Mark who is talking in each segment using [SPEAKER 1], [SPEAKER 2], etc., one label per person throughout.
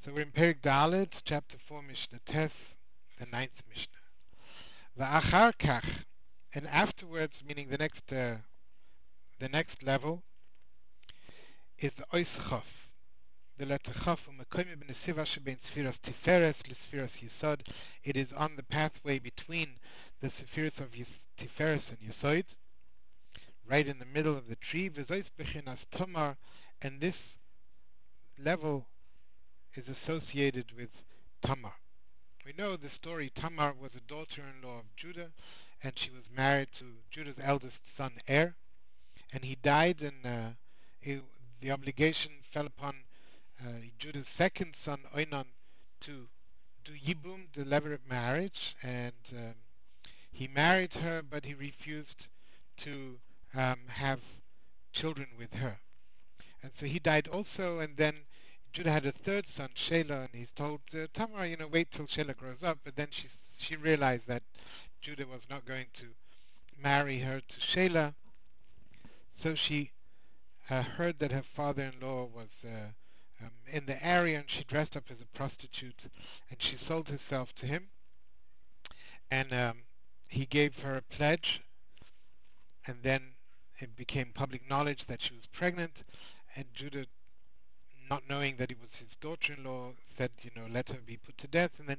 [SPEAKER 1] So we're in Perik Dalet, chapter 4, Mishnah Tes, the ninth Mishnah. Va'achar kach, and afterwards, meaning the next level, is the ois chof. The letter chof, u'mekoyme b'nesiva shebein sfiras tiferes l'sfiras yisod. It is on the pathway between the spheres of tiferes and yisod, right in the middle of the tree. V'zois bechinas tomar, and this level is associated with Tamar. We know the story. Tamar was a daughter-in-law of Judah, and she was married to Judah's eldest son, Er, and he died, and the obligation fell upon Judah's second son, Oinan, to do Yibum, the deliberate marriage, and he married her, but he refused to have children with her. And so he died also, and then Judah had a third son, Shelah, and he's told Tamar, wait till Shelah grows up. But then she realized that Judah was not going to marry her to Shelah, so she heard that her father-in-law was in the area, and she dressed up as a prostitute, and she sold herself to him, and he gave her a pledge, and then it became public knowledge that she was pregnant, and Judah, not knowing that it was his daughter-in-law, said, let her be put to death. And then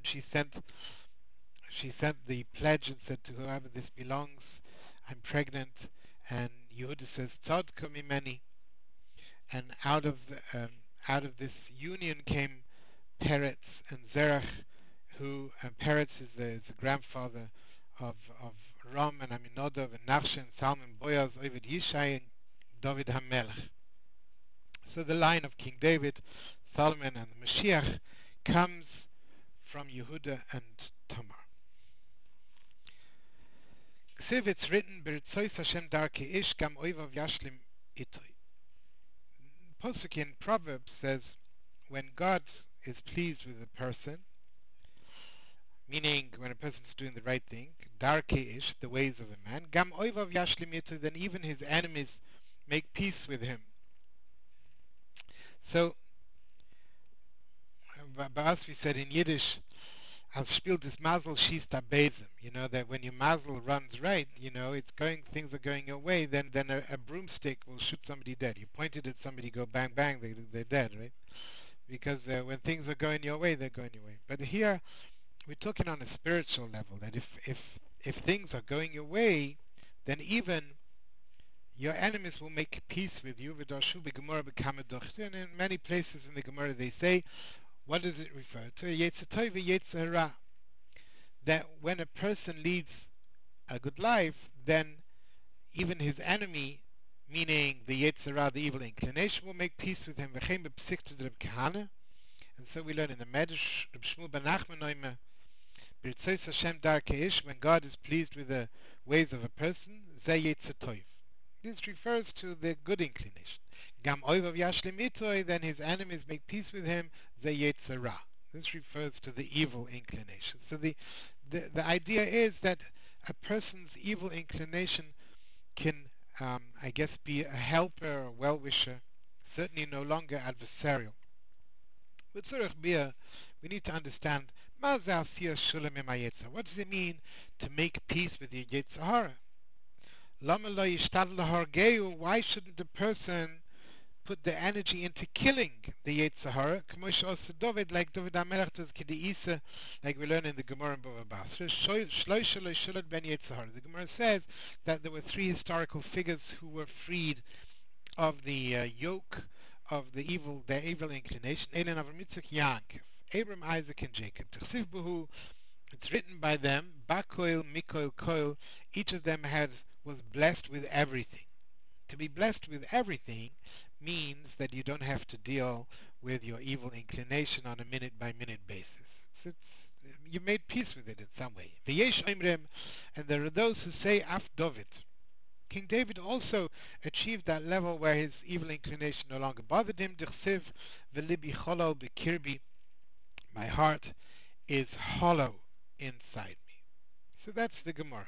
[SPEAKER 1] she sent the pledge and said, to whoever this belongs, I'm pregnant. And Yehuda says, Tzadka mimeni. And out of this union came Peretz and Zerach, who Peretz is the grandfather of Ram and Aminadav and Nachshon and Salmon, Boaz, Ovid Yishai, and David HaMelech. So the line of King David, Solomon, and the Mashiach comes from Yehuda and Tamar. Ksiv, it's written, B'ritzois Hashem darke ish gam oivav yashlim itoi. Posuk in Proverbs says, when God is pleased with a person, meaning when a person is doing the right thing, darke ish, the ways of a man, gam oivav yashlim itoi, then even his enemies make peace with him. So, by us we said in Yiddish, as spielt das Mazel schießt a Besem. That when your Mazel runs right, things are going your way, then a broomstick will shoot somebody dead. You pointed at somebody, go bang bang, they're dead, right? Because when things are going your way, they're going your way. But here we're talking on a spiritual level, that if things are going your way, then even your enemies will make peace with you. And in many places in the Gemara they say, what does it refer to? Yetzer Tov v'Yetzer Ra. That when a person leads a good life, then even his enemy, meaning the Yetzer Ra, the evil inclination, will make peace with him. V'chein b'psikta Reb Kahana. And so we learn in the Medrash, Reb Shmuel ben Nachman Oimer, B'ritzois Hashem darkei ish, when God is pleased with the ways of a person, zeh Yetzer Tov. This refers to the good inclination. Gam oivav yashlim itoi, then his enemies make peace with him, zeh Yetzer Ra. This refers to the evil inclination. So the idea is that a person's evil inclination can, I guess, be a helper or well-wisher, certainly no longer adversarial. With Tzurich Bia, we need to understand, what does it mean to make peace with the Yetzer Hara? Why shouldn't the person put the energy into killing the Yetzer Hara? Like David HaMelech does Kid'isa, like we learn in the Gemara in Bava Basra. The Gemara says that there were three historical figures who were freed of the yoke of their evil inclination. Elon Avram Yitzchak Yaakov, Abram, Isaac, and Jacob. It's written by them, Bakoil, Mikoil, Koil. Each of them was blessed with everything. To be blessed with everything means that you don't have to deal with your evil inclination on a minute-by-minute basis. You made peace with it in some way. V'yesh oimrim, and there are those who say, Af David. King David also achieved that level where his evil inclination no longer bothered him. D'chsiv v'libi cholol b'kirbi. My heart is hollow inside me. So that's the Gemara.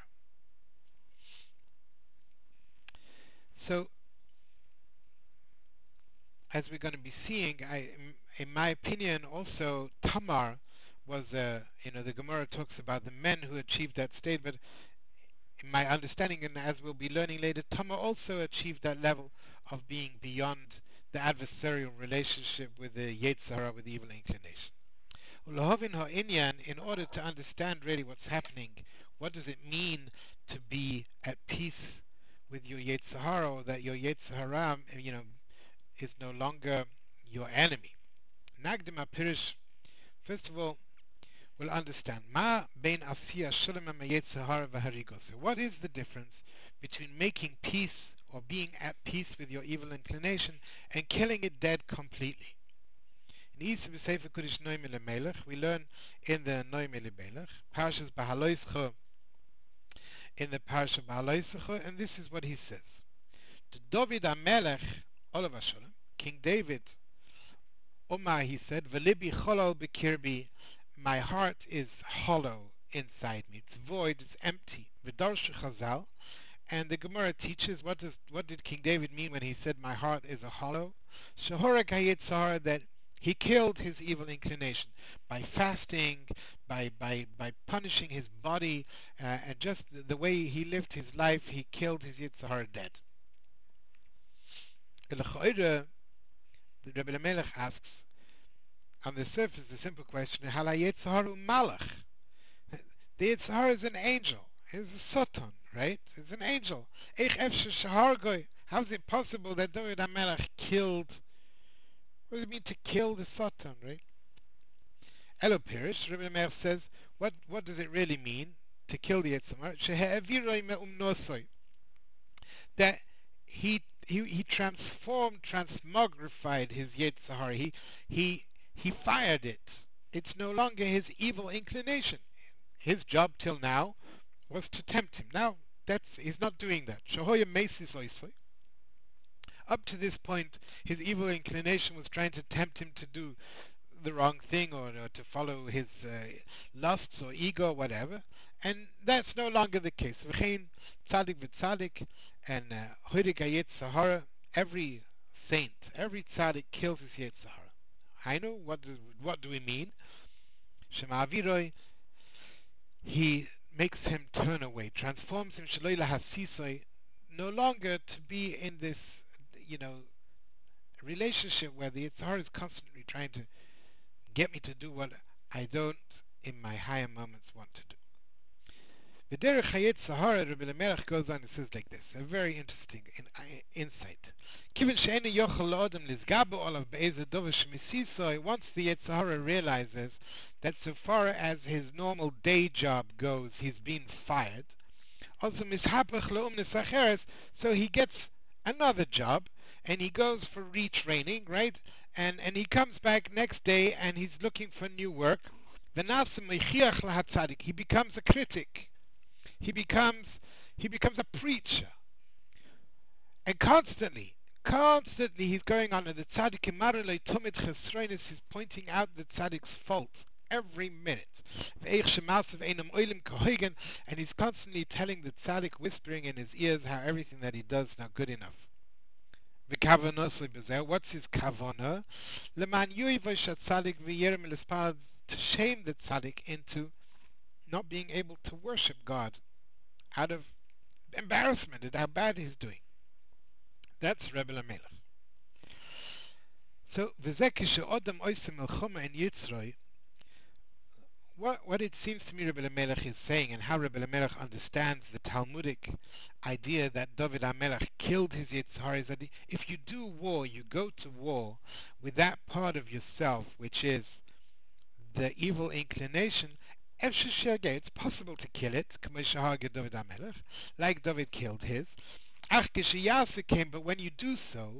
[SPEAKER 1] So as we're going to be seeing, in my opinion, also Tamar was, the Gemara talks about the men who achieved that state, but in my understanding, and as we'll be learning later, Tamar also achieved that level of being beyond the adversarial relationship with the Yetzer Hara, with the evil inclination. Ulahovin ha'inyan, in order to understand really what's happening, what does it mean to be at peace with your Yetzer Hara, or that your Yetzer Hara, is no longer your enemy? Nagdim Apirish, first of all, we'll understand. Ma bein asiya shalom Yetzer Hara v'harigos. What is the difference between making peace or being at peace with your evil inclination and killing it dead completely? In Isa b'Sefer Kodesh Noemi Melech, we learn in the Noemi Melech, Parshas Bahaloischa, in the Parsha Bahaloischa, and this is what he says. To David HaMelech, Olav HaShalom, King David, Omar, he said, V'libi cholol b'kirbi, my heart is hollow inside me. It's void, it's empty. V'darshu Chazal, and the Gemara teaches, what did King David mean when he said, my heart is a hollow? Shahorek HaYetzer Hara, that he killed his evil inclination by fasting, by punishing his body, and just the way he lived his life, he killed his Yetzer Hara dead. The Rebbe Melech asks, on the surface, the simple question, Hala Yetzer Hara Malach. The Yetzer Hara is an angel. It's a Satan, right? It's an angel. How is it possible that David HaMelech killed? What does it mean to kill the Satan, right? Elo Pirish, Rebbe Melech says, what does it really mean to kill the Yetzer Hara? Shehe'aviroi me'umnosoi. That he transformed, transmogrified his Yetzer Hara. He fired it. It's no longer his evil inclination. His job till now was to tempt him. Now he's not doing that. Shahoya Mesis Oisoi. Up to this point, his evil inclination was trying to tempt him to do the wrong thing, or to follow his lusts or ego, or whatever. And that's no longer the case. V'chein tzadik v'tzadik, and hoidik Yetzer Hara, every saint, every tzadik kills his Yetzer Hara. Hainu, what do we mean? Shema Aviroi, he makes him turn away, transforms him Shaloi lahasisoi, no longer to be in this, relationship where the Yetzer Hara is constantly trying to get me to do what I don't, in my higher moments, want to do. V'derech HaYetzer Hara, Rebbe Melech goes on and says like this, a very interesting insight. Once the Yetzer Hara realizes that so far as his normal day job goes, he's been fired, also so he gets another job, and he goes for retraining, right? And he comes back next day, and he's looking for new work. He becomes a critic. He becomes a preacher. And constantly he's going on, and the tzaddik imarele tumit chesroinus is pointing out the tzaddik's faults every minute. And he's constantly telling the tzaddik, whispering in his ears, how everything that he does is not good enough. What's his kavana? To shame the tzaddik into not being able to worship God out of embarrassment at how bad he's doing. That's Rebbe Melech. So, what it seems to me Rebbe Melech is saying, and how Rebbe Melech understands the Talmudic idea that David HaMelech killed his Yetzer Hara, is that if you do war, you go to war with that part of yourself which is the evil inclination. It's possible to kill it, like David killed his. But when you do so,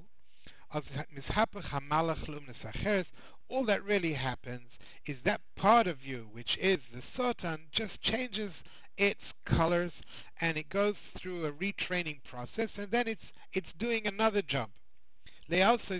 [SPEAKER 1] all that really happens is that part of you, which is the Satan, just changes its colors, and it goes through a retraining process, and then it's doing another job. Now the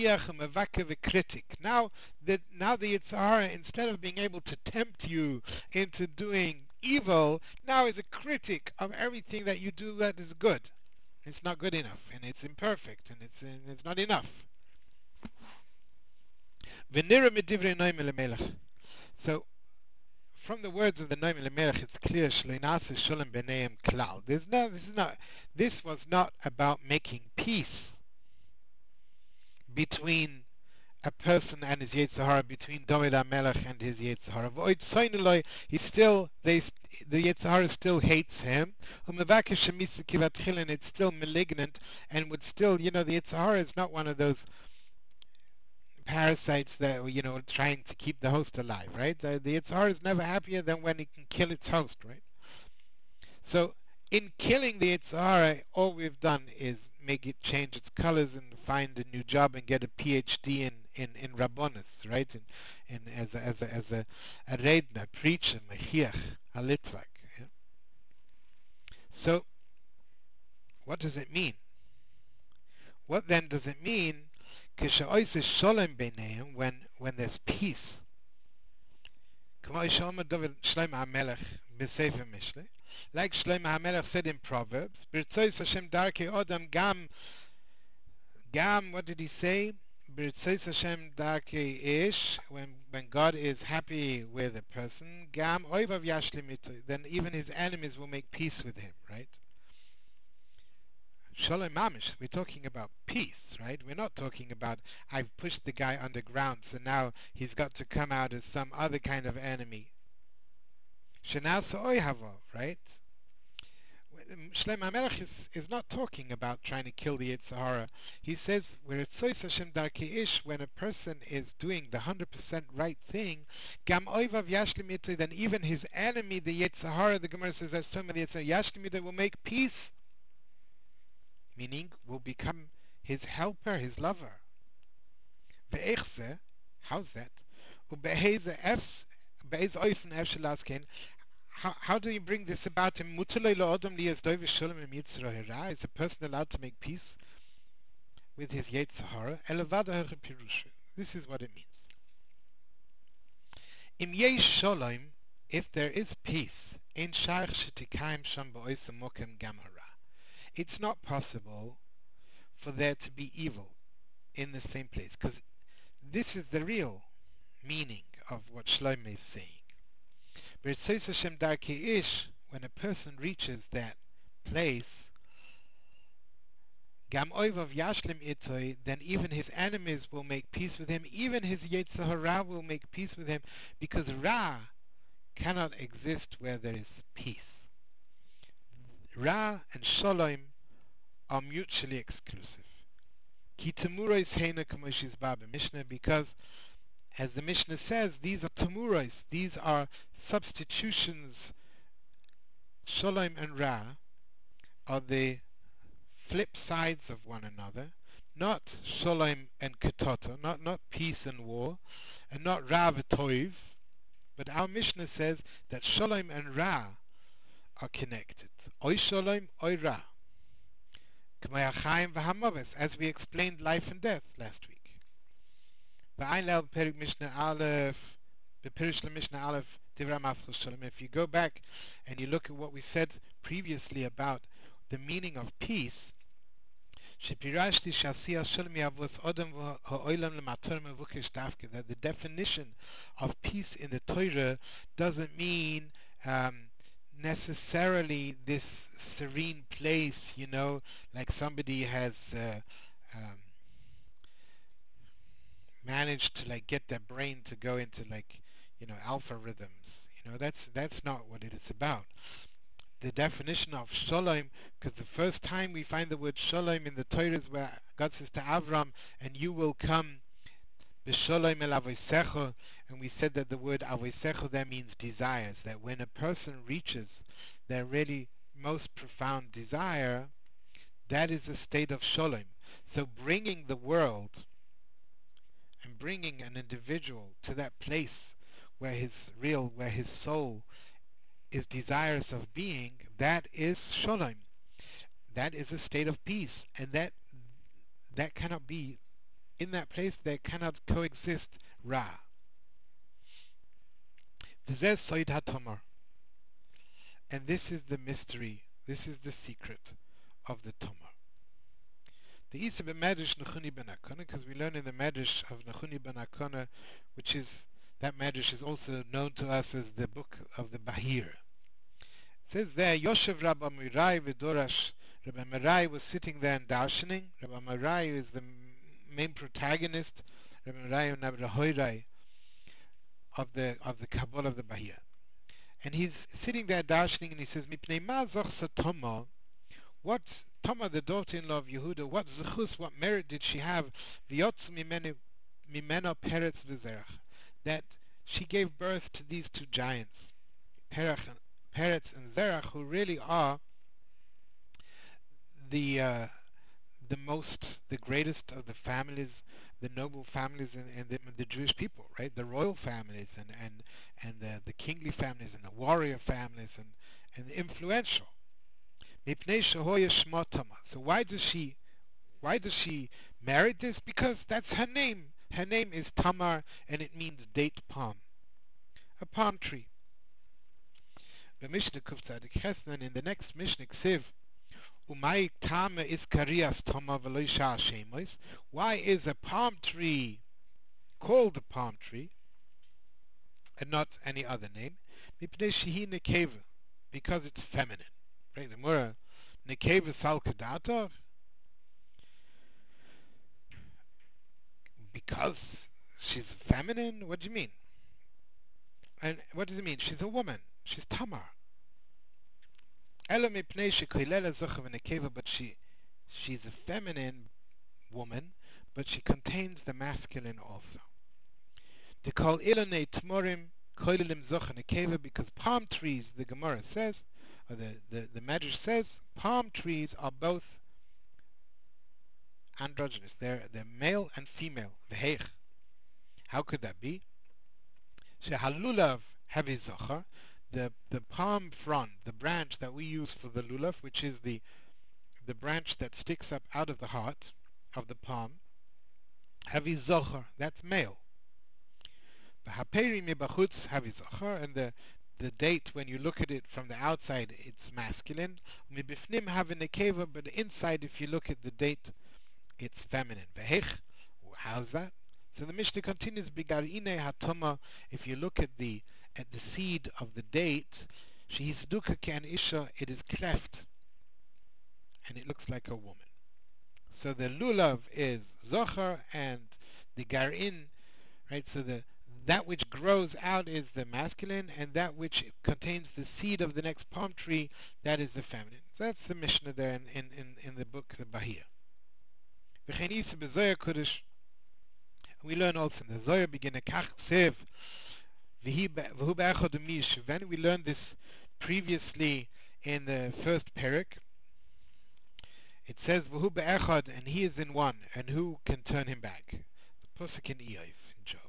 [SPEAKER 1] Yetzer Hara, instead of being able to tempt you into doing evil, now is a critic of everything that you do that is good. It's not good enough, and it's imperfect, and it's not enough. V'nira midivrei Noam Elimelech. So, from the words of the Noam Elimelech, it's clear Shloinase Sholem B'neiim Klal. This was not about making peace between a person and his Yetzirah, between David HaMelech and his Yetzirah. V'oid soineloi, the Yetzirah still hates him. Umevakesh shemisa kivatchilin, it's still malignant, and would still, the Yetzirah is not one of those parasites that, trying to keep the host alive, right? The Yitzhar is never happier than when it can kill its host, right? So, in killing the Yitzhar, all we've done is make it change its colors and find a new job and get a PhD in Rabbonis, right? As a Redner, preacher, Mechiach, a Litvak. Yeah? So, what does it mean? What then does it mean? Sholem beineim, when there's peace. Like Shlomo HaMelech said in Proverbs, B'ritzois Hashem darkei odam gam, what did he say? B'ritzois Hashem darkei ish, when God is happy with a person, gam oivav yashlim ito, then even his enemies will make peace with him, right? Shalom Mamish, we're talking about peace, right? We're not talking about I've pushed the guy underground, so now he's got to come out as some other kind of enemy. Shenal Sa'oihavo, right? Shlem HaMelech is not talking about trying to kill the Yitzhahara. He says, where it's Hashem Darkei Ish, when a person is doing the 100% right thing, Gam Oivav Yashlim then even his enemy, the Yitzhahara, the Gemara says, as some of the Yitzhahara, Yashlim will make peace, meaning will become his helper, his lover. Ve'echze, how's that? Ube'eze efs, be'ez oifen efshelasken. How do you bring this about? Is a person allowed to make peace with his Yetzirah? This is what it means. Im yesh shalom, if there is peace, it's not possible for there to be evil in the same place, because this is the real meaning of what Shlomo is saying. B'ritzois Hashem darkei ish, when a person reaches that place, gam oivav yashlim itoi, then even his enemies will make peace with him, even his Yetzirah will make peace with him, because Ra cannot exist where there is peace. Ra and Shalom are mutually exclusive. Ki temuros heina kamoshi's baba Mishnah, because as the Mishnah says, these are temuros, these are substitutions. Shalom and Ra are the flip sides of one another, not Shalom and Ketata, not peace and war, and not Ra v'Toiv, but our Mishnah says that Shalom and Ra are connected. Oy Shalom, Oy Ra. As we explained life and death last week. If you go back and you look at what we said previously about the meaning of peace, that the definition of peace in the Torah doesn't mean necessarily this serene place, like somebody has managed to get their brain to go into alpha rhythms. That's not what it is about. The definition of shalom, because the first time we find the word shalom in the Torah is where God says to Avram, and you will come b'shalom el avosecha, and we said that the word avosecha there means desires, that when a person reaches their really most profound desire, that is a state of shalom. So bringing the world and bringing an individual to that place where his soul is desirous of being, that is shalom. That is a state of peace, and that cannot be, in that place there cannot coexist Ra. V'zeh soid hatomar. And this is the mystery, this is the secret of the Tomar. The Isa b'Medrash Nechuni ben Akana, because we learn in the Medrash of Nechuni ben Akana, which is, that Medrash is also known to us as the book of the Bahir. It says there, Yoshev Rabbi Amirai v'Dorash. Rabbi Amirai was sitting there and darshaning. Rabbi Amirai is the main protagonist, Rabbi Amirai and Rabbi Hoirai, of the Kabbalah of the Bahir. And he's sitting there darshaning, and he says, Mipnei ma zoch Tama, what Tama, the daughter-in-law of Yehuda, what zechus, what merit did she have? V'yotzu mimena peretz v'zerach, that she gave birth to these two giants, Peretz and Zerach, who really are the uh, the greatest of the families, the noble families in the Jewish people, right? The royal families and the kingly families and the warrior families and the influential. Mipnei shehoya shmo Tama. So why does she merit this? Because that's her name. Her name is Tamar, and it means date palm, a palm tree. The Mishnah Kufzadik Chesnan, in the next Mishnah Ksiv, Umay Tama is Karias Tama Veloisha Shemois. Why is a palm tree called a palm tree and not any other name? Mipnei Shehi Nekeva, because it's feminine. Right? The Mura Nekeva Salkadator, because she's feminine? What do you mean? And what does it mean? She's a woman. She's Tamar. Ela mipnei shekoilela zochav nekeva, but she's a feminine woman, but she contains the masculine also. To call ilane tmorim koilim zochav nekeva, because palm trees, the Gemara says, or the Medrash says, palm trees are both androgynous. They're male and female. V'heich. How could that be? Shehalulav heavy zocha, the palm frond, the branch that we use for the lulav, which is the branch that sticks up out of the heart of the palm, heavy zocha, that's male. The haperi mibachutz heavy zocha, and the date, when you look at it from the outside, it's masculine. Mibifnim have a nekeva, but inside, if you look at the date, it's feminine. Vehech, how's that? So the Mishnah continues, Bigarine hatoma, if you look at the seed of the date, shehisduka kan isha, it is cleft, and it looks like a woman. So the lulav is zochar, and the garin, right? So that which grows out is the masculine, and that which contains the seed of the next palm tree, that is the feminine. So that's the Mishnah there in the book, the Bahir. V'chein b'zoyar kodesh. We learn also in the Zohar begin a kach sev v'hu be'echad umish. When we learned this previously in the first parak, it says v'hu be'echad, and he is in one, and who can turn him back? The pasuk in Eov in Job.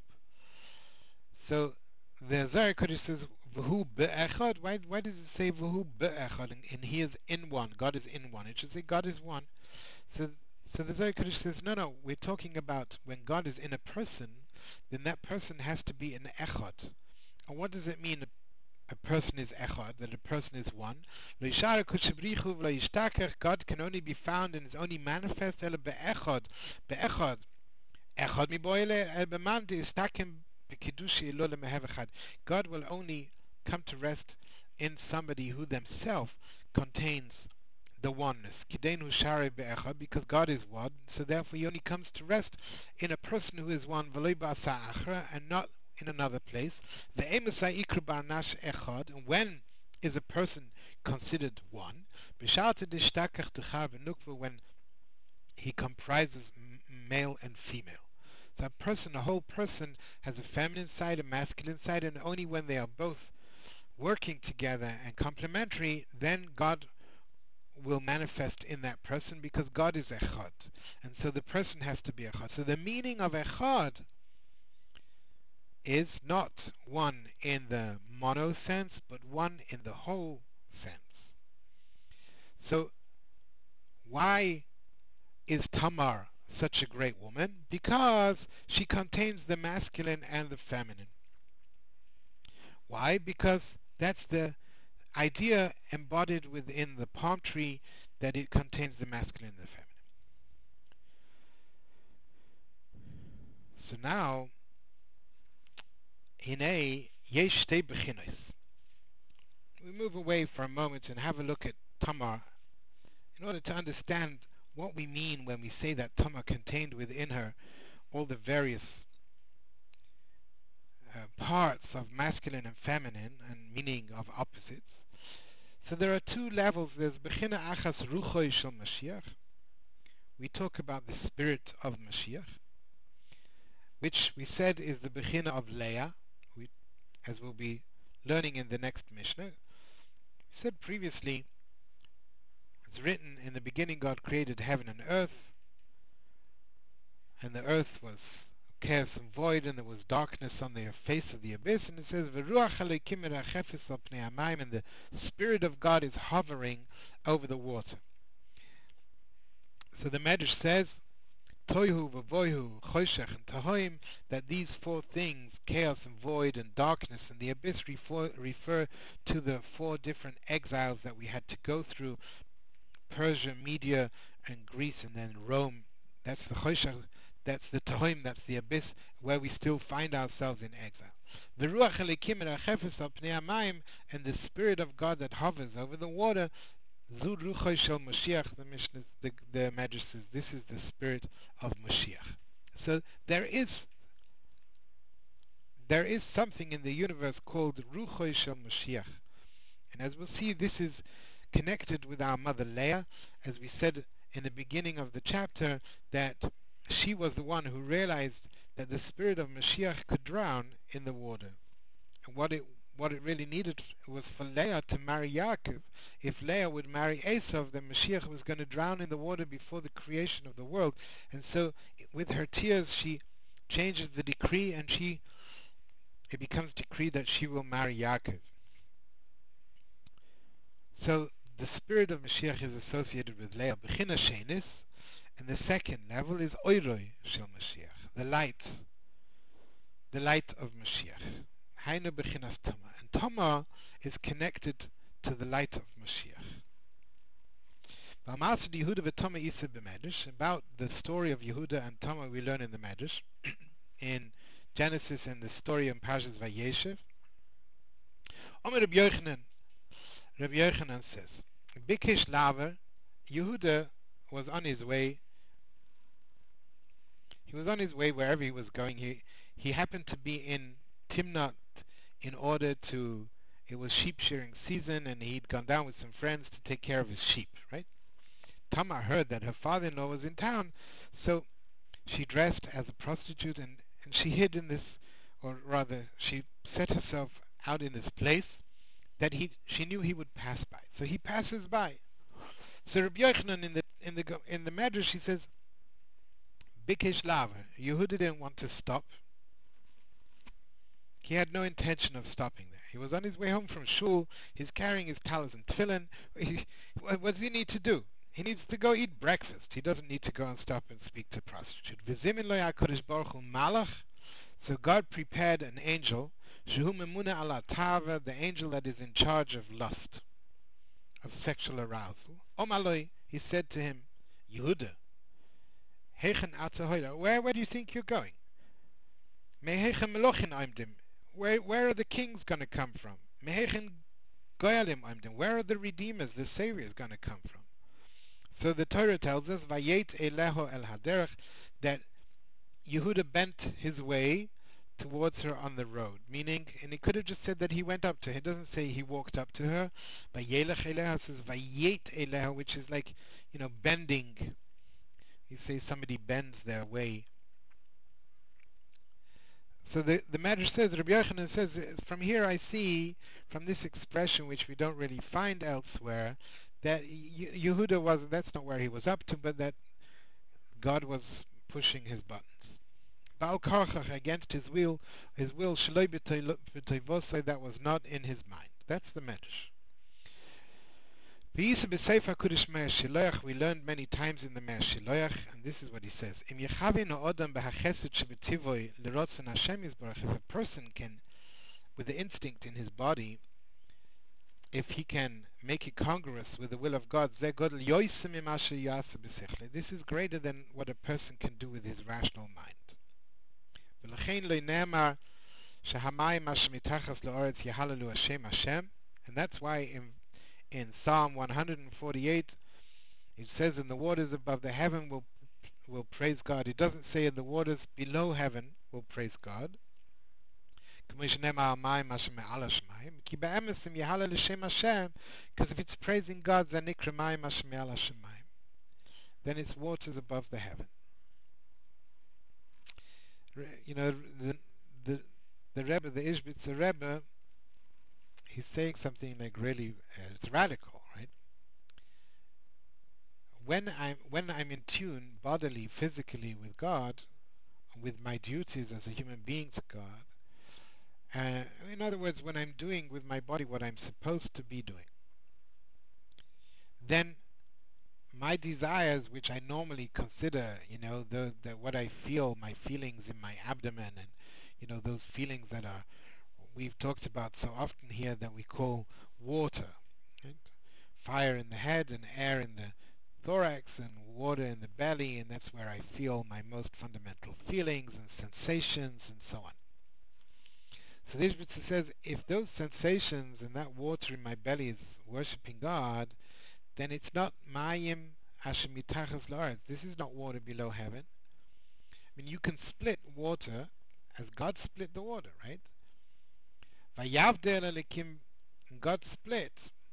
[SPEAKER 1] So the Zohar Kodesh says v'hu be'echad. Why does it say v'hu be'echad? And he is in one. God is in one. It should say God is one. So the Zohar Kodesh says, no, we're talking about when God is in a person, then that person has to be an echad. And what does it mean a person is echad, that a person is one? God can only be found and is only manifest be'echad. Be'echad. Echad mi boile el b'mandi istakim b'kidushi elo lemehev echad. God will only come to rest in somebody who themselves contains the oneness. Kidenu shari be'echad, because God is one, so therefore he only comes to rest in a person who is one, v'loi ba'asa achra, and not in another place. Ve'emasai ikru barnash echad, and when is a person considered one? B'sha'ata d'ishtakach t'char v'nukva, when he comprises male and female. So a whole person, has a feminine side, a masculine side, and only when they are both working together and complementary, then God will manifest in that person, because God is echad, and so the person has to be echad. So the meaning of echad is not one in the mono sense, but one in the whole sense. So why is Tamar such a great woman? Because she contains the masculine and the feminine. Why? Because that's the idea embodied within the palm tree, that it contains the masculine and the feminine. So now, Hine yesh shtei bechinos. We move away for a moment and have a look at Tamar in order to understand what we mean when we say that Tamar contained within her all the various parts of masculine and feminine and meaning of opposites. So there are two levels. There's Bechina Achas Ruchoi Shel Mashiach. We talk about the spirit of Mashiach, which we said is the Bechina of Leah, as we'll be learning in the next Mishnah. We said previously, it's written, in the beginning God created heaven and the earth was chaos and void, and there was darkness on the face of the abyss, and it says, V'ruach Elokim merachefes al pnei hamayim, and the Spirit of God is hovering over the water. So the Medrash says, Toihu v'voihu, choshech and tahoim, that these four things, chaos and void and darkness and the abyss, refer to the four different exiles that we had to go through: Persia, Media, and Greece, and then Rome. That's the choshech, that's the tahoim, that's the abyss, where we still find ourselves in exile. The ruach elikim merachefes al pnei hamayim, and the Spirit of God that hovers over the water. Zu ruchoi shel Mashiach, the Mishnah, the Medrash says, this is the spirit of Mashiach. So there is something in the universe called ruchoi shel Mashiach, and as we'll see, this is connected with our mother Leah, as we said in the beginning of the chapter, that she was the one who realized that the spirit of Mashiach could drown in the water. And what it really needed was for Leah to marry Yaakov. If Leah would marry Esav, then Mashiach was going to drown in the water before the creation of the world. And so, with her tears, she changes the decree, and it becomes decreed that she will marry Yaakov. So, the spirit of Mashiach is associated with Leah, Bechina Shenis, and the second level is Oiroi Shel Mashiach, the light of Mashiach. Hainu Bechinas Tamar. And Tamar is connected to the light of Mashiach. About the story of Yehuda and Tamar we learn in the Medrash, in Genesis, and the story in Parshas Vayeshev. Omer Rabbi Yochanan says, Bikesh Laver, Yehuda was on his way. He was on his way wherever he was going. He happened to be in Timnat in order to, it was sheep shearing season, and he'd gone down with some friends to take care of his sheep, right? Tamar heard that her father-in-law was in town, so she dressed as a prostitute, and she hid in this, or rather, she set herself out in this place that she knew he would pass by. So he passes by. So Rabbi Yochanan in the Medrash, he says, Bikesh Laver, Yehuda didn't want to stop. He had no intention of stopping there. He was on his way home from shul. He's carrying his talis and tefillin. What does he need to do? He needs to go eat breakfast. He doesn't need to go and stop and speak to a prostitute. V'zimin lo HaKadosh Baruch Hu malach. So God prepared an angel, shehu memuna ala tava, the angel that is in charge of lust, of sexual arousal. Omaloi, he said to him, Yehuda, heichen atahoida, where do you think you're going? Meheichen melochin aimdim, where are the kings going to come from? Meheichen goyalim aimdim, where are the redeemers, the saviors going to come from? So the Torah tells us, Vayet eleho el haderech, that Yehuda bent his way towards her on the road, meaning, and he could have just said that he went up to her. It doesn't say he walked up to her. Vayelech eleha says Vayet eleha, which is like, bending. You say somebody bends their way. So the Medrash says, Rabbi Yochanan says, from here I see, from this expression which we don't really find elsewhere, that Yehuda that's not where he was up to, but that God was pushing his buttons. Baal Karchach, against his will, Shaloi b'toivosai, that was not in his mind. That's the Medrash. We learned many times in the Me'er Shiloach, and this is what he says. If a person can, with the instinct in his body, if he can make it congruous with the will of God, this is greater than what a person can do with his rational mind. ולכן לא נאמר שהמים אשר מתחת לארץ יהללו השם השם. And that's why in Psalm 148 it says in the waters above the heaven will praise God. It doesn't say in the waters below heaven will praise God. כמו שנאמר המים אשר מעל השמיים, כי באמס אם יהלל לשם השם, because if it's praising God זה נקרא מים אשר מעל השמיים. Then it's waters above the heaven. You know, the, the Rebbe, the Ishbitzer Rebbe, he's saying something like really, it's radical, right? When I'm in tune bodily, physically with God, with my duties as a human being to God, in other words, when I'm doing with my body what I'm supposed to be doing, then my desires, which I normally consider, the what I feel, my feelings in my abdomen, and those feelings that are we've talked about so often here that we call water, right? Fire in the head and air in the thorax and water in the belly, and that's where I feel my most fundamental feelings and sensations and so on. So the Ishbitzer says, if those sensations and that water in my belly is worshipping God, then it's not mayim asher mitachas la'aretz. This is not water below heaven. I mean, you can split water as God split the water, right? Vayavdel elikim, God split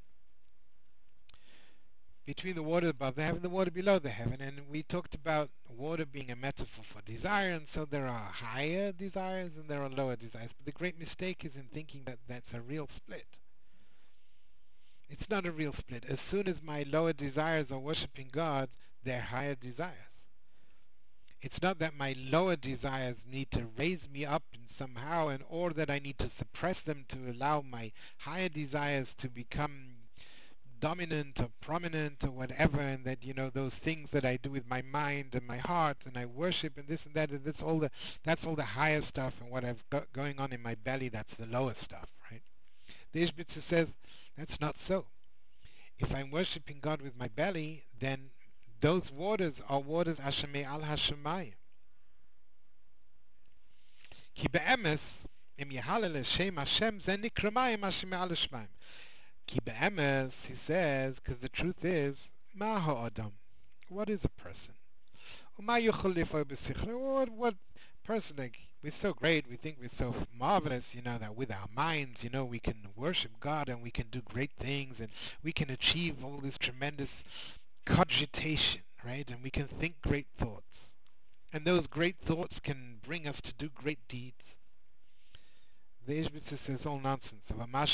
[SPEAKER 1] between the water above the heaven and the water below the heaven. And we talked about water being a metaphor for desire, and so there are higher desires and there are lower desires. But the great mistake is in thinking that that's a real split. It's not a real split. As soon as my lower desires are worshipping God, they're higher desires. It's not that my lower desires need to raise me up in somehow, and or that I need to suppress them to allow my higher desires to become dominant or prominent or whatever, and that those things that I do with my mind and my heart and I worship and this and that, and that's all the higher stuff, and what I've got going on in my belly, that's the lower stuff, right? The Ishbitzer says that's not so. If I'm worshipping God with my belly, then those waters are waters asher me'al hashemayim. Ki be'emes im yehalel Shem Hashem ze nikra mayim asher me'al hashemayim. Ki be'emes, he says, because the truth is, ma ha'adam, what is a person? U'ma yuchol lifoy b'sichlo, what person, like, we're so great, we think we're so marvelous, that with our minds, we can worship God and we can do great things and we can achieve all this tremendous cogitation, right? And we can think great thoughts. And those great thoughts can bring us to do great deeds. The Ishbitzer says all nonsense.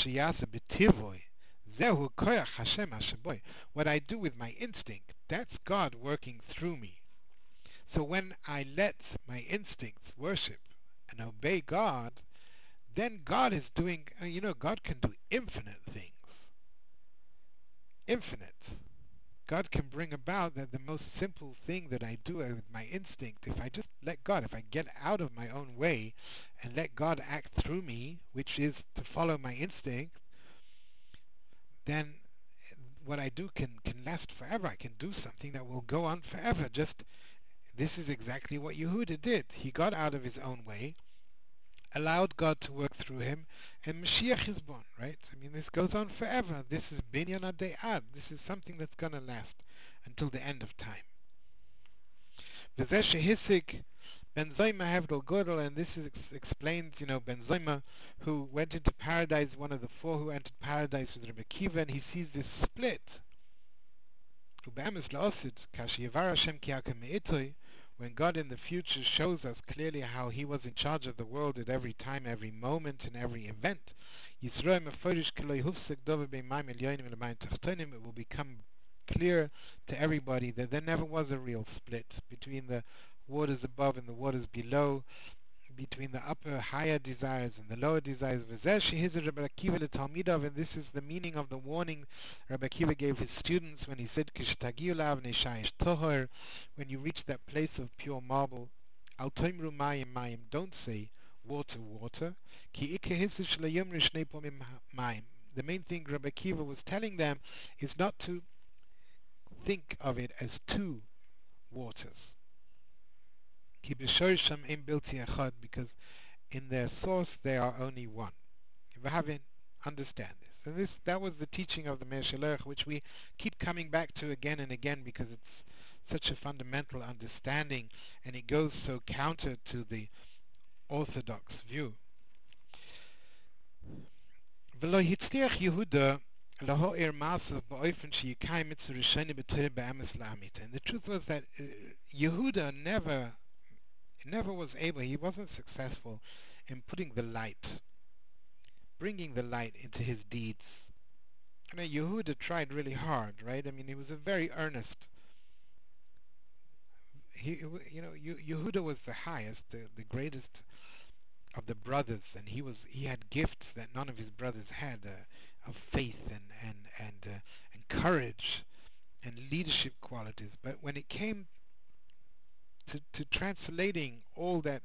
[SPEAKER 1] What I do with my instinct, that's God working through me. So when I let my instincts worship and obey God, then God is doing, God can do infinite things. Infinite. God can bring about that the most simple thing that I do with my instinct, if I just let God, if I get out of my own way and let God act through me, which is to follow my instinct, then what I do can last forever. I can do something that will go on forever. Just this is exactly what Yehuda did. He got out of his own way, allowed God to work through him, and Mashiach is born, right? I mean, this goes on forever. This is binyan adei ad. This is something that's going to last until the end of time. V'zeh shehisik Ben Zoyma Hevdel Godel, and this is explains, Ben Zoyma, who went into paradise, one of the four who entered paradise with Rebbe Kiva, and he sees this split. U'be'emes la'osid, kashi yevar Hashem ki hakem me'itoi, when God in the future shows us clearly how He was in charge of the world at every time, every moment, and every event, it will become clear to everybody that there never was a real split between the waters above and the waters below, between the upper higher desires and the lower desires. And this is the meaning of the warning Rabbi Akiva gave his students when he said, when you reach that place of pure marble, don't say water, water. The main thing Rabbi Akiva was telling them is not to think of it as two waters. Ki b'shorisham ein bilti echad, because in their source they are only one. V'havin, understand this. And that was the teaching of the Meir Shelach, which we keep coming back to again and again because it's such a fundamental understanding, and it goes so counter to the orthodox view. ולא הצליח יהודה להאיר מעשיו באופן שיקיים את ראשונה בתורה באמס לאמיתה. And the truth was that Yehuda never was able, he wasn't successful in putting the light, bringing the light into his deeds. I mean, Yehuda tried really hard, right? I mean, he was a very earnest. Yehuda was the highest, the greatest of the brothers, and he had gifts that none of his brothers had, of faith and courage and leadership qualities. But when it came to translating all that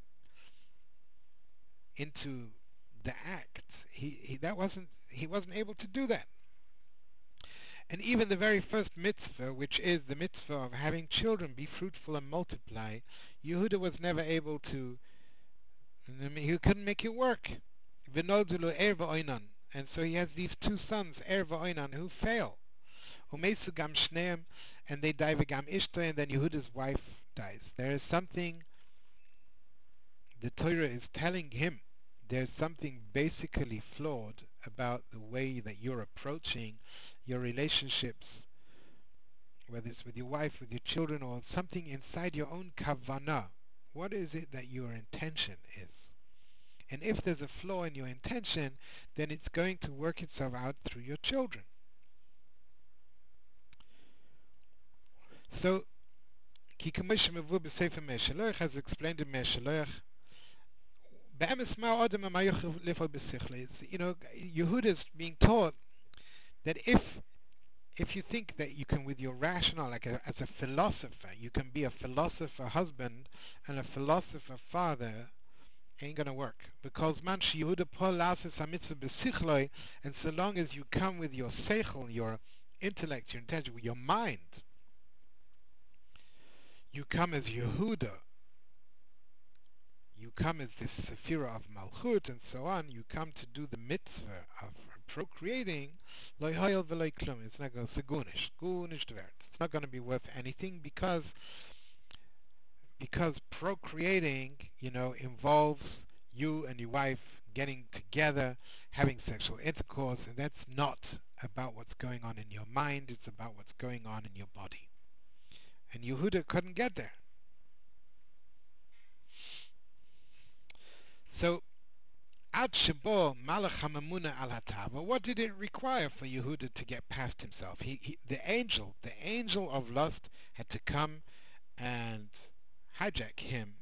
[SPEAKER 1] into the act, he wasn't able to do that. And even the very first mitzvah, which is the mitzvah of having children, be fruitful and multiply, Yehuda was never able to. He couldn't make it work. V'nodulu er v'oinan, and so he has these two sons, Er v'oinan, who fail. Umesu gam shneim, and they die v'gam ishto, and then Yehuda's wife dies. There is something the Torah is telling him. There's something basically flawed about the way that you're approaching your relationships, whether it's with your wife, with your children, or something inside your own kavanah. What is it that your intention is? And if there's a flaw in your intention, then it's going to work itself out through your children. So, Ki Kamosh Mevu b'Sefer Meir Shelach, as explained in Meir Shelach, Yehuda is being taught that if you think that you can, with your rational, like as a philosopher, you can be a philosopher husband and a philosopher father, ain't gonna work. Because manch Yehuda Paul lasis hamitzvah besichloi, and so long as you come with your seichel, your intellect, your intelligence, your mind, you come as Yehuda, you come as this Sephira of Malchut and so on, you come to do the mitzvah of procreating, loy hayel v'loy klum. It's not going to gunish dvert. It's not going to be worth anything because procreating, involves you and your wife getting together, having sexual intercourse, and that's not about what's going on in your mind, it's about what's going on in your body. And Yehuda couldn't get there. So, Ad Shabo Malach HaMamuna al Hatava, what did it require for Yehuda to get past himself? The angel of lust had to come and hijack him,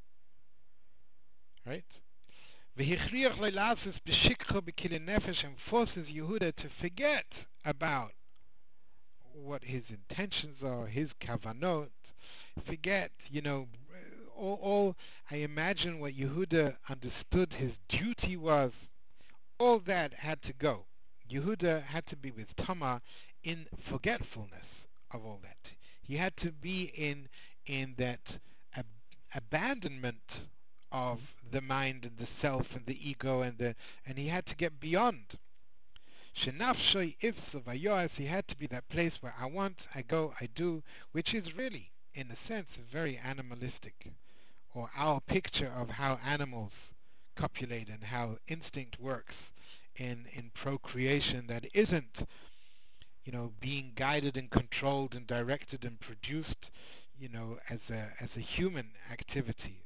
[SPEAKER 1] right? V'hichriach le'lasus b'shikcha b'kili nefesh, and forces Yehuda to forget about what his intentions are, his kavanot, forget, all I imagine what Yehuda understood his duty was, all that had to go. Yehuda had to be with Tamar in forgetfulness of all that. He had to be in that abandonment of the mind and the self and the ego and he had to get beyond. Shenafshoy ifso vayos, he had to be that place where I want, I go, I do, which is really, in a sense, very animalistic, or our picture of how animals copulate and how instinct works in procreation that isn't, being guided and controlled and directed and produced, as a human activity.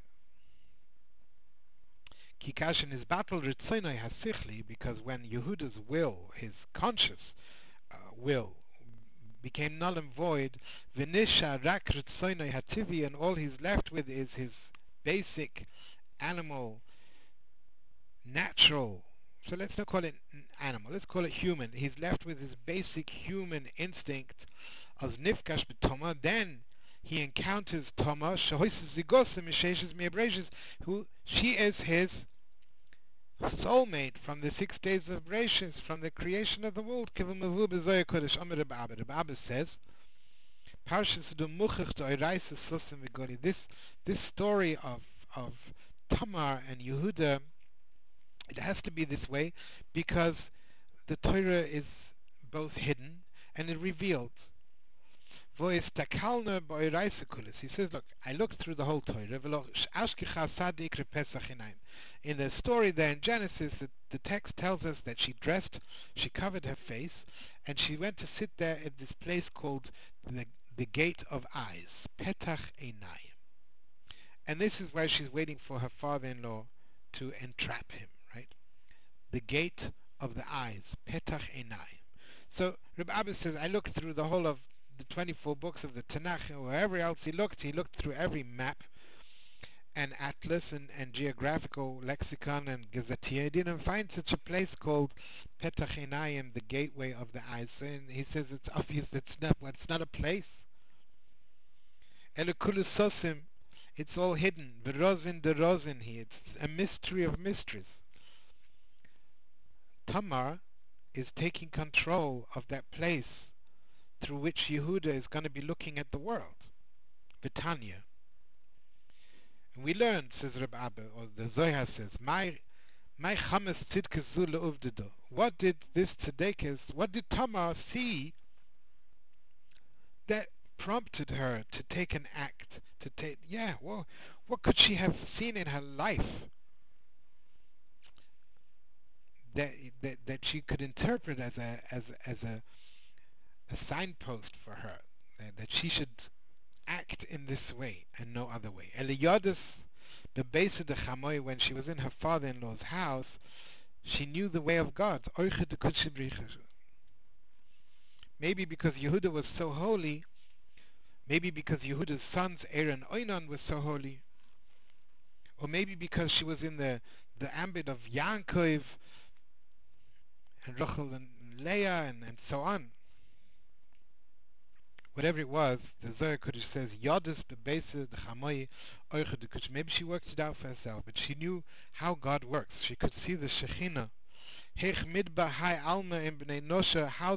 [SPEAKER 1] Kikashin is battle ritzonai hasichli, because when Yehuda's will, his conscious will, became null and void, v'nisha rak ritzonai hativi, and all he's left with is his basic animal, natural. So let's not call it animal. Let's call it human. He's left with his basic human instinct. As nifkash b'toma, then he encounters Toma, who she is his soulmate from the 6 days of Bereshis, from the creation of the world. The Abba says, Parshas du Muchach do Eiraisa Susim Vigori. This story of Tamar and Yehuda, it has to be this way because the Torah is both hidden and it revealed. Voice takalna boiraisekulis. He says, look, I looked through the whole Torah. In the story there in Genesis, the text tells us that she dressed, she covered her face, and she went to sit there at this place called the Gate of Eyes, Petach Einayim. And this is where she's waiting for her father-in-law to entrap him, right? The Gate of the Eyes, Petach Einayim. So Reb Abba says, I looked through the whole of the 24 books of the Tanakh, or wherever else he looked through every map and atlas and geographical lexicon and gazetteer. He didn't find such a place called Petach Einayim, the gateway of the eyes. And he says it's obvious that's it's not a place. Elokulu Sosim, it's all hidden. Verozin de Rozin here, it's a mystery of mysteries. Tamar is taking control of that place through which Yehuda is going to be looking at the world. Betania. And we learned, says Reb Abba, or the Zohar says, my chames tzidkes zu leuvdedo. What did this tzedekes, what did Tamar see that prompted her to take an act, to take, well, what could she have seen in her life that she could interpret as a signpost for her, that she should act in this way and no other way. Eliyadis bebeisa de chamoy, when she was in her father-in-law's house, she knew the way of God. Maybe because Yehuda was so holy, maybe because Yehuda's sons Aaron Oinon was so holy, or maybe because she was in the ambit of Yankov and Rachel and Leah and so on. Whatever it was, the Zohar Kodesh says, Yodis bebeisa de chamoy oicha de kush. Maybe she worked it out for herself, but she knew how God works. She could see the Shekhinah. Hech midba hai alma in bnei nosha, how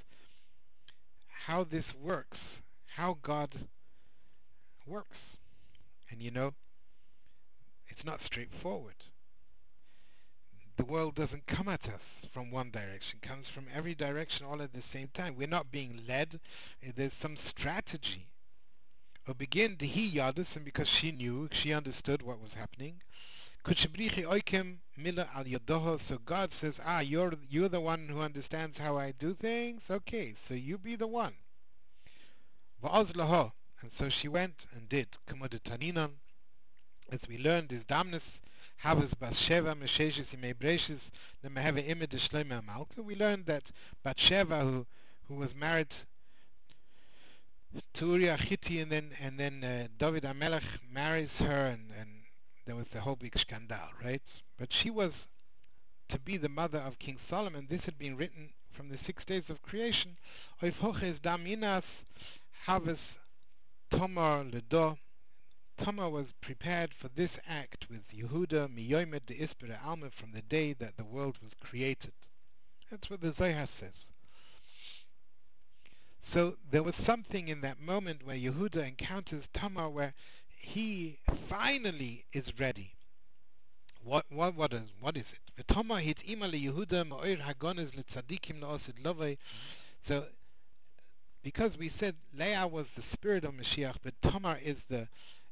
[SPEAKER 1] this works, how God works. And it's not straightforward. The world doesn't come at us from one direction, it comes from every direction all at the same time. We're not being led. There's some strategy. Or begin to he yadus, and because she knew, she understood what was happening. So God says, you're the one who understands how I do things? Okay, so you be the one. And so she went and did. As we learned, is damnus Havas Bathsheba Mesheches Imebreches Lemeheve Ime de Shlomo Malka. We learned that Bathsheba, who was married to Uriah Hitti, and then David Amelech marries her, and there was the whole big scandal, right? But she was to be the mother of King Solomon. This had been written from the 6 days of creation. Oif hoches daminas Havas Tomar Ledo. Tamar was prepared for this act with Yehuda miyomed de ispere alma, from the day that the world was created. That's what the Zohar says. So there was something in that moment where Yehuda encounters Tamar where he finally is ready. What is it? V'Tamar hit ima Yehuda ma'or hagones letzadikim la'osid lovei. So because we said Leah was the spirit of Mashiach, but Tamar is the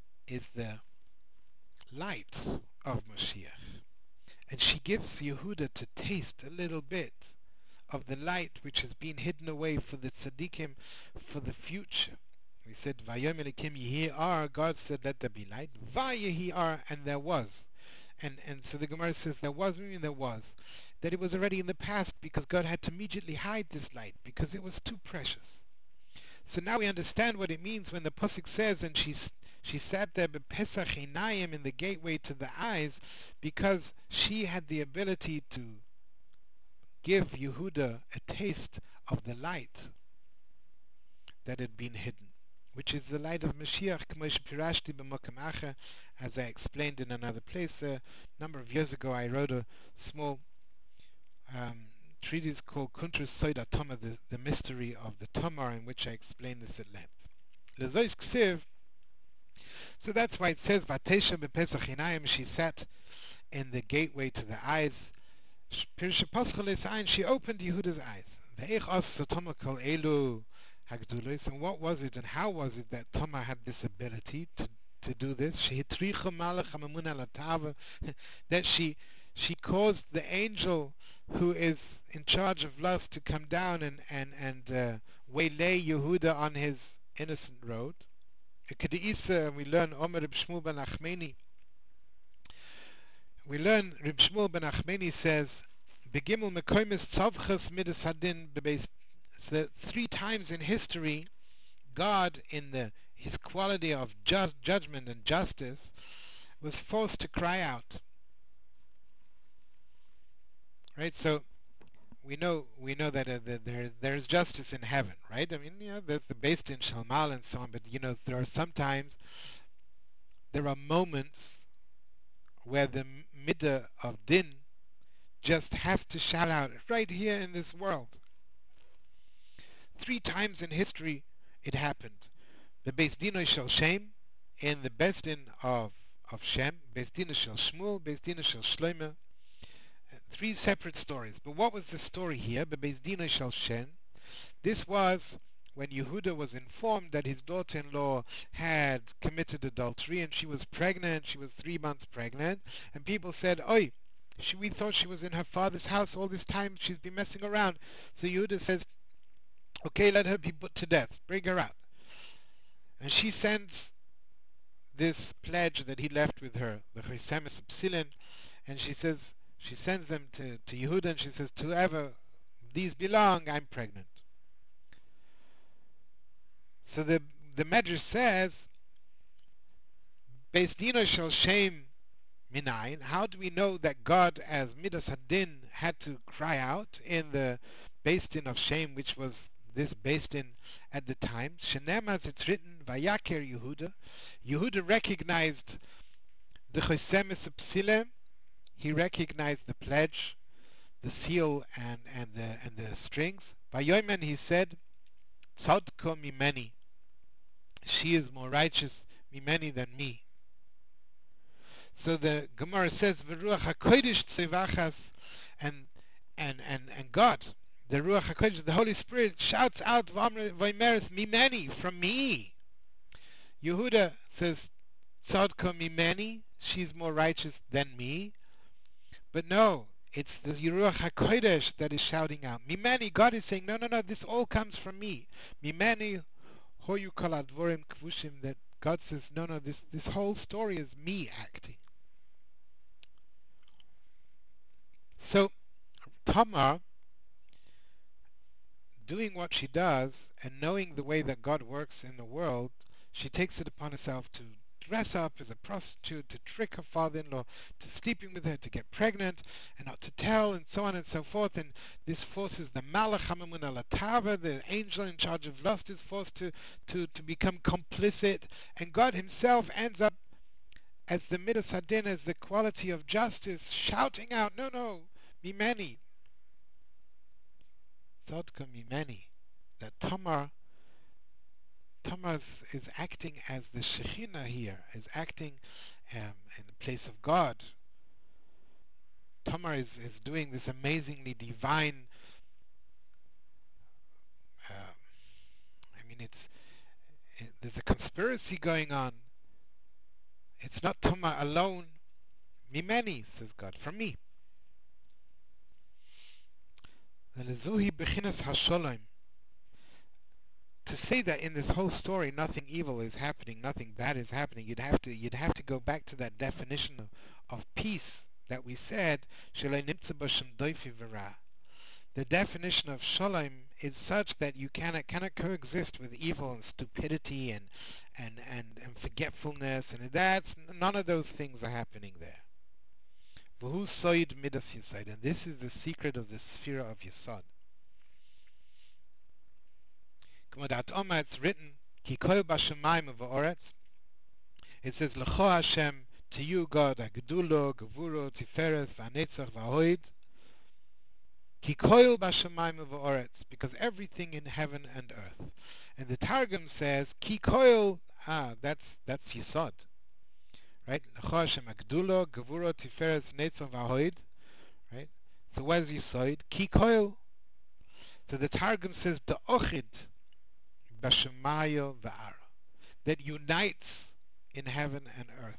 [SPEAKER 1] light of Mashiach. And she gives Yehuda to taste a little bit of the light which has been hidden away for the tzaddikim for the future. We said, Vayom Elikim Yehi Ar, God said, let there be light. Vayehi Ar, and there was. And so the Gemara says there was, meaning there was. That it was already in the past because God had to immediately hide this light because it was too precious. So now we understand what it means when the Pasuk says, and she sat there bepesach einayim, in the gateway to the eyes, because she had the ability to give Yehuda a taste of the light that had been hidden, which is the light of Mashiach, as I explained in another place. A number of years ago I wrote a small treatise called Kuntrus Soida Tamar, the mystery of the Tamar, in which I explain this at length. Lezois ksiv. So that's why it says Vatesha bepesach inayim. She sat in the gateway to the eyes. Pirsha Paschalis Ein. She opened Yehuda's eyes. Ve'ich as Sotoma kol elu hagdulis. And what was it and how was it that Toma had this ability to do this? She hitricha malach hamamun al atava. That she caused the angel who is in charge of lust to come down and waylay Yehuda on his innocent road. We learn Omer Reb Shmuel ben Achmeni. We learn Reb Shmuel ben Achmeni says, "Begimel mekoymes tzavchas midas hadin bebeis." So 3 times in history, God, in His quality of judgment and justice, was forced to cry out. Right. So we know that there's justice in heaven, right? I mean, there's the based in Shalmal and so on, but there are sometimes there are moments where the midah of din just has to shout out right here in this world. 3 times in history it happened. The Beis Dinoi Shel Shem and the Beis Din of Shem, Beis Din Shel Shmuel, Beis Din Shel Shlomo. 3 separate stories. But what was the story here? The Beis Din Shel Shem. This was when Yehuda was informed that his daughter-in-law had committed adultery and she was pregnant. She was 3 months pregnant, and people said, "Oi, we thought she was in her father's house all this time. She's been messing around." So Yehuda says, "Okay, let her be put to death. Bring her out." And she sends this pledge that he left with her, the Chaisemes Psilin, and she sends them to Yehuda, and she says, "To whoever these belong, I'm pregnant." So the Medrash says, Beis Dino shel Shem minayin. How do we know that God, as Midas Hadin, had to cry out in the Beis Din of Shem, which was this Beis Din at the time? Shenem, as it's written, Vayaker Yehuda. Yehuda recognized the Chosemes Psilem. He recognized the pledge, the seal, and the strings. Vayomen, he said, Tzadko mimeni. She is more righteous mimeni than me. So the Gemara says, "V'ruach hakodesh tzevachas," and God, the Ruach Hakodesh, the Holy Spirit, shouts out, "Vaymeres mimeni," from me. Yehuda says, "Tzadka mimeni," she's more righteous than me. But no, it's the Ruach Hakodesh that is shouting out, "Mimeni." God is saying, "No, this all comes from me." Mimeni hoyu kol advorim kvushim. That God says, "No, this whole story is me acting." So Tamar, doing what she does and knowing the way that God works in the world, she takes it upon herself to dress up as a prostitute, to trick her father-in-law, to sleeping with her, to get pregnant, and not to tell, and so on and so forth. And this forces the Malach Hamamun Alatava, the angel in charge of lust, is forced to become complicit. And God himself ends up as the Midas Hadin, as the quality of justice, shouting out, "No, Mimeni, Tzadka Mimeni." That Tamar is acting as the Shekhinah here, is acting in the place of God. Tamar is doing this amazingly divine. I mean, there's a conspiracy going on. It's not Tamar alone. Mimeni, says God, from me. Lezuhi bechinas hasholem. To say that in this whole story nothing evil is happening, nothing bad is happening, you'd have to go back to that definition of peace that we said, shelei nimtza b'shem doifi v'ra. The definition of shalom is such that you cannot coexist with evil and stupidity and forgetfulness, and that's none of those things are happening there. V'hu soid midas yisod, and this is the secret of the sphere of Yisod. K'modat Oma, it's written, Ki kol b'shamayim v'oretz. It says, L'cho Hashem, to you God, Agdulo, Gevuro, Tiferet, V'anetzach, V'ahoid. Ki koil bashamayim v'oretz, because everything in heaven and earth. And the Targum says, Ki koil, that's Yisod, right? L'chor Shem Agdulo, Gevuro, Tiferes, Netzon, V'Ahoid, right? So where's Yisod? Ki koil. So the Targum says, Da'ochid bashamayo v'ara, that unites in heaven and earth.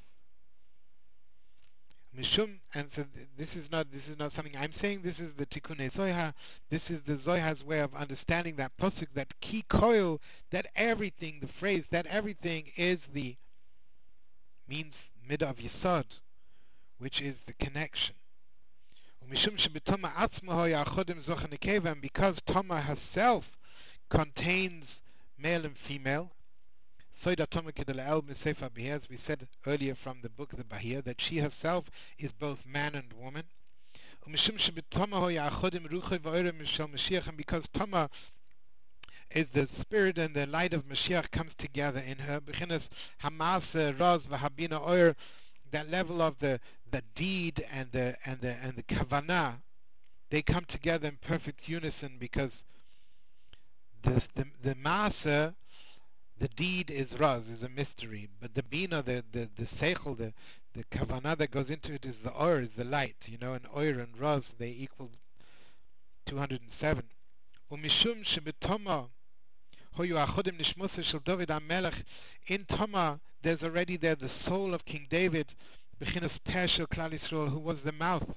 [SPEAKER 1] Mishum, and so this is not something I'm saying. This is the Tikkunei Zohar. This is the Zohar's way of understanding that pasuk, that ki koil, that everything, the phrase that everything is the means mid of Yisod, which is the connection. Mishum shebitoma atzmaho yachodim zocha nekeva, and because Tama herself contains male and female. Soida Tomik del El Misefa Bahir, as we said earlier from the book of the Bahir, that she herself is both man and woman. And because Tama is the spirit and the light of Mashiach comes together in her, Bechinas Hamas Raz Vahabina Oir, that level of the deed and the kavanah, they come together in perfect unison, because the Maser, the deed is Raz, is a mystery, but the Bina, the Seichel, the Kavanah that goes into it is the Or, is the light, and Oir and Raz, they equal 207. Umishum shebetoma hoyu achodim nishmosa shel David HaMelech, in Tama, there's already there the soul of King David, Bechinas Peh shel Klal Yisrael, who was the mouth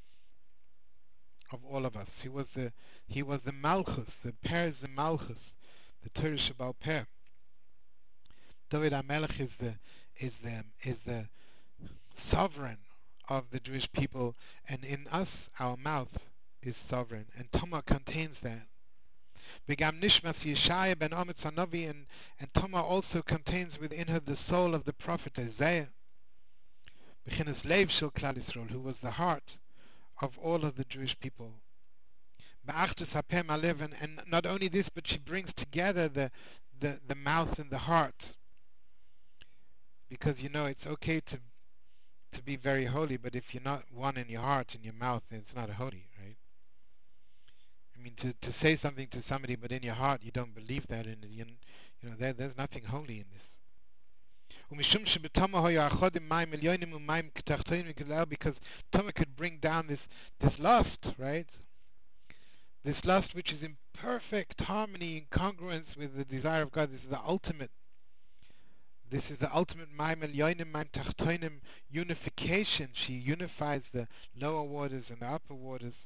[SPEAKER 1] of all of us. He was the Malchus, the Peh is the Malchus, the Torah Shebal Peh. David HaMelech is the sovereign of the Jewish people, and in us, our mouth is sovereign, and Tama contains that. Begam Nishmas Yeshaya ben Amitz Hanavi, and Tama also contains within her the soul of the prophet Isaiah, Bechinas Leiv Shel Klal Yisrael, who was the heart of all of the Jewish people. Be'achdus Hapeh Malev, and not only this, but she brings together the mouth and the heart, because it's okay to be very holy, but if you're not one in your heart and your mouth, it's not holy, right? I mean, to say something to somebody, but in your heart you don't believe that, and there's nothing holy in this. Because Tama could bring down this lust, right? This lust which is in perfect harmony and congruence with the desire of God. This is the ultimate. This is the ultimate Maim Elyonim, Maim Tachtonim unification. She unifies the lower waters and the upper waters.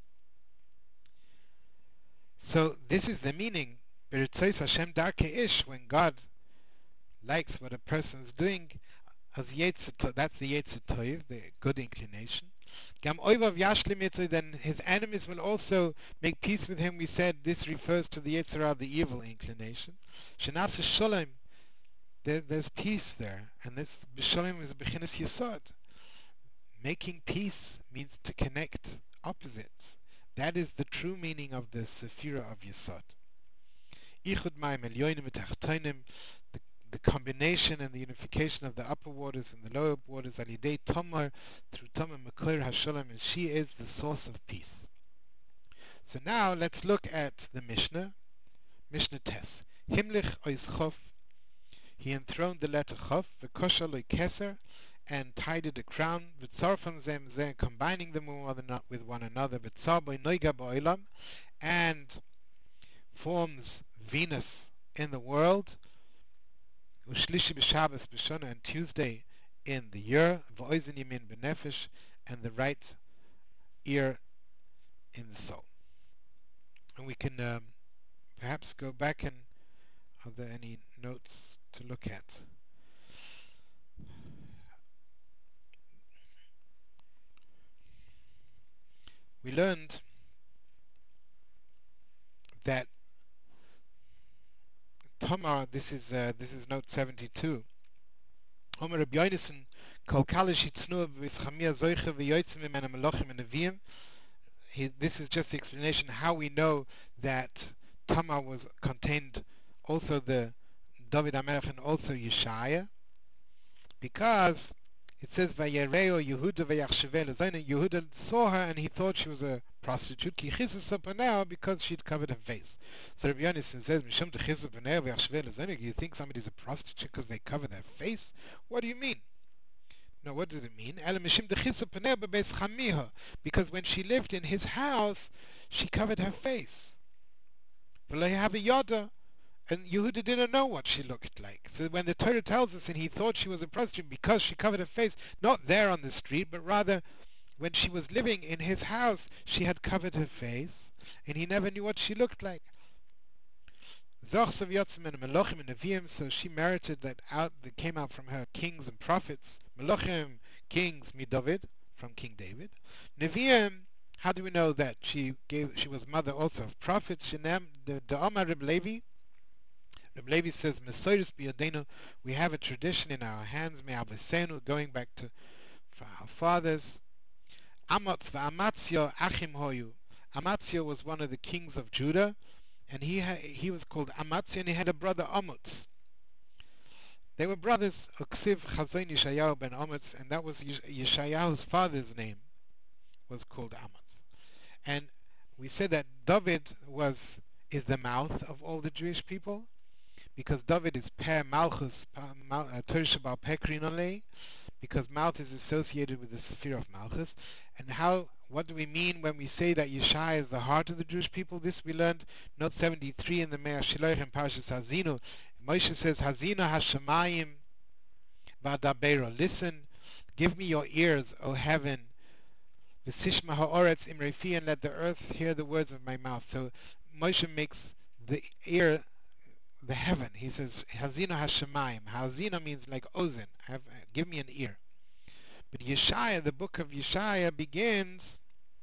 [SPEAKER 1] So this is the meaning. B'ritzois Hashem darkei ish, when God likes what a person is doing, as that's the Yetzer Tov, the good inclination. Gam oivav yashlim yitzoi, then his enemies will also make peace with him. We said this refers to the Yetzer Hara, the evil inclination. Shenas Shalom, there's peace there, and this B'Shalom is B'chinas Yisod. Making peace means to connect opposites. That is the true meaning of the Sephira of Yisod. Ichud Ma'im Elyonim V'Tachtonim, the combination and the unification of the upper waters and the lower waters, Alidei Tomar, through Tomar Mekoir HaShalom, and she is the source of peace. So now let's look at the Mishnah Tes. Himlich Ois Chof, he enthroned the letter Chof, V'kosha Loi Keser, and tied it a crown, V'tzarfan Zem Zem, combining them with one another, V'tzar Boi Noiga Ba'olam, and forms Venus in the world, Ushlishi b'Shabbos b'Shana, and Tuesday in the year, V'oizen Yamin b'Nefesh, and the right ear in the soul. And we can perhaps go back, and are there any notes to look at? We learned that Tamar, this is note 72. Omer Rabbi Yonasan, Kol Kalish Yitznu v'Ischamia Zoicha v'Yotzim Mimena Melachim and Neviim. This is just the explanation how we know that Tamar was contained also the David HaMelech and also Yeshaya, because It says, Vayereo Yehuda vayachsheve lezoina. Yehuda saw her and he thought she was a prostitute. Ki chisus now because she'd covered her face. So Rabbi Yonasan says, Mishum dechisus paneo vayachsheve lezoina. You think somebody's a prostitute because they cover their face? What do you mean? No, what does it mean? Ela mishum dechisus paneo bebeis chamiha. Because when she lived in his house, she covered her face. V'lo have a yoda. And Yehuda didn't know what she looked like. So when the Torah tells us, and he thought she was a prostitute because she covered her face, not there on the street, but rather when she was living in his house, she had covered her face, and he never knew what she looked like. So she merited that came out from her kings and prophets. Melochim, kings, David, from King David. Nevi'im, how do we know that she was mother also of prophets? The Omar Reb Levi. Reb Levi says, Mesoiris biyodenu, we have a tradition in our hands, me'avosenu, going back to our fathers. Amotz va'amatzio achim hoyu. Amatzio was one of the kings of Judah, and he was called Amatzio, and he had a brother Amutz. They were brothers, Uksiv Chazon Yeshayahu ben Amutz, and that was Yeshayahu's father's name, was called Amutz. And we said that David is the mouth of all the Jewish people, because David is Per Malchus, Torah Shabal Pekrinole, because mouth is associated with the sphere of Malchus. And what do we mean when we say that Yeshai is the heart of the Jewish people? This we learned note 73 in the Me'ah Shiloh in Parshas Hazinu. Moshe says, Hazina Hashemayim V'adabeiro. Listen, give me your ears, O heaven. V'sishma ha'oretz imrefi, and let the earth hear the words of my mouth. So Moshe makes the ear the heaven. He says, Hazina Hashemayim. Hazina means like ozen. Give me an ear. But Yeshaya, the book of Yeshaya begins,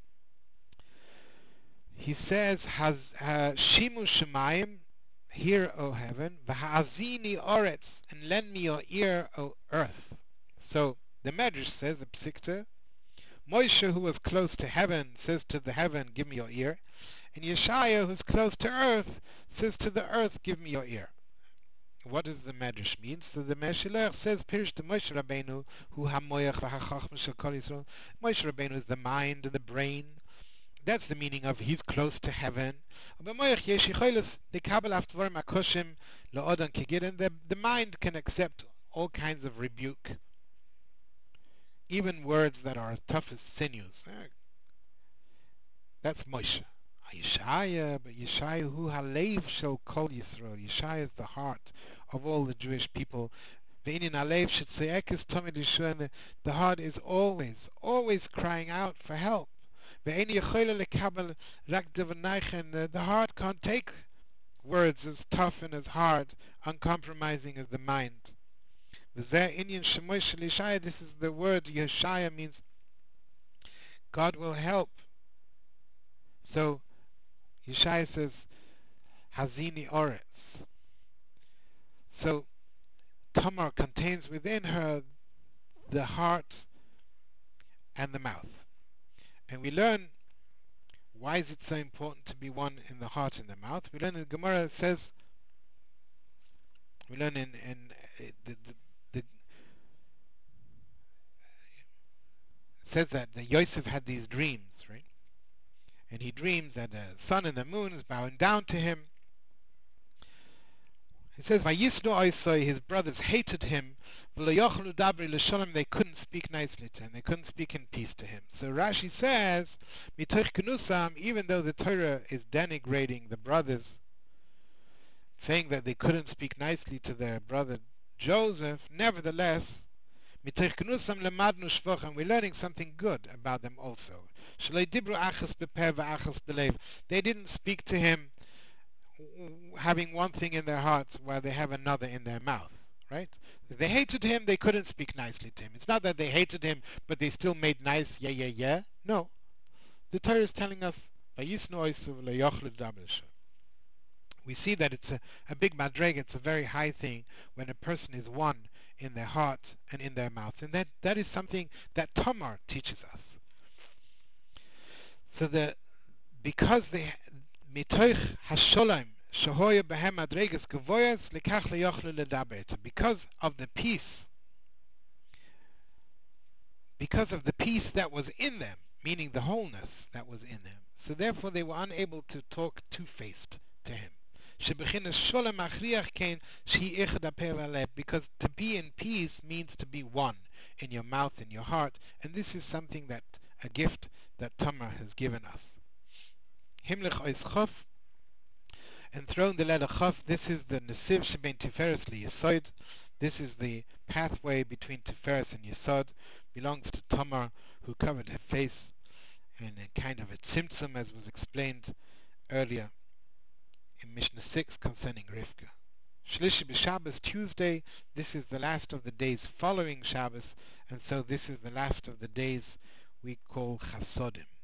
[SPEAKER 1] he says, Shimu Shemayim, hear, O heaven, V'ha'azini oretz, and lend me your ear, O earth. So the Medrash says, the Psikta, Moshe, who was close to heaven, says to the heaven, give me your ear. And Yeshaya, who's close to earth, says to the earth, give me your ear. What does the Medrash mean? So the Meshilach says, Pirish to Moshe Rabbeinu, hu hamoyach v'hachachma shel kol Yisrael. Moshe Rabbeinu is the mind and the brain. That's the meaning of he's close to heaven. And the mind can accept all kinds of rebuke, even words that are as tough as sinews. That's Moshe. Yeshaya, but Yeshaya who halev shel kol Yisrael. Yeshaya is the heart of all the Jewish people. Ve'inin halev shetzeekes tamid Yeshua, and the heart is always crying out for help. Ve'ein yechola lekabel rak devanaychen. The heart can't take words as tough and as hard, uncompromising as the mind. V'zeh inyan shemoy shel Yeshaya. This is the word Yeshaya, means God will help. So Yeshaya says, Hazini Oretz. So Tamar contains within her the heart and the mouth. And we learn, why is it so important to be one in the heart and the mouth? We learn in Gemara, says, we learn in the says that the Yosef had these dreams, right? And he dreams that the sun and the moon is bowing down to him. It says, Vayisnu Oisoi, his brothers hated him, they couldn't speak nicely to him, they couldn't speak in peace to him. So Rashi says, Mitoch Kenusam, even though the Torah is denigrating the brothers, saying that they couldn't speak nicely to their brother Joseph, nevertheless, Mitoch Kenusam lemadnu shvochem, we're learning something good about them also. Shalei dibru achas beper v'achas belev, they didn't speak to him having one thing in their hearts while they have another in their mouth, right? If they hated him, they couldn't speak nicely to him. It's not that they hated him, but they still made nice, yeah. No. The Torah is telling us, we see that it's a big madrega, it's a very high thing when a person is one in their heart and in their mouth. And that is something that Tamar teaches us. So because they mitoich hasholem shehoya behem madregas gevoyas lekach leyochlu ledaber, because of the peace because of the peace that was in them, meaning the wholeness that was in them. So therefore they were unable to talk two-faced to him. Because to be in peace means to be one in your mouth, in your heart, and this is something that, a gift that Tamar has given us. Himlich ois chof, enthroned the letter chof, this is the nesiv shebein tiferes li yesod, this is the pathway between Tiferes and Yesod, belongs to Tamar, who covered her face in a kind of a tzimtzum, as was explained earlier in Mishnah 6 concerning Rivka. Shlishi b'Shabbos, Tuesday, this is the last of the days following Shabbos, and so this is the last of the days we call Chasodim.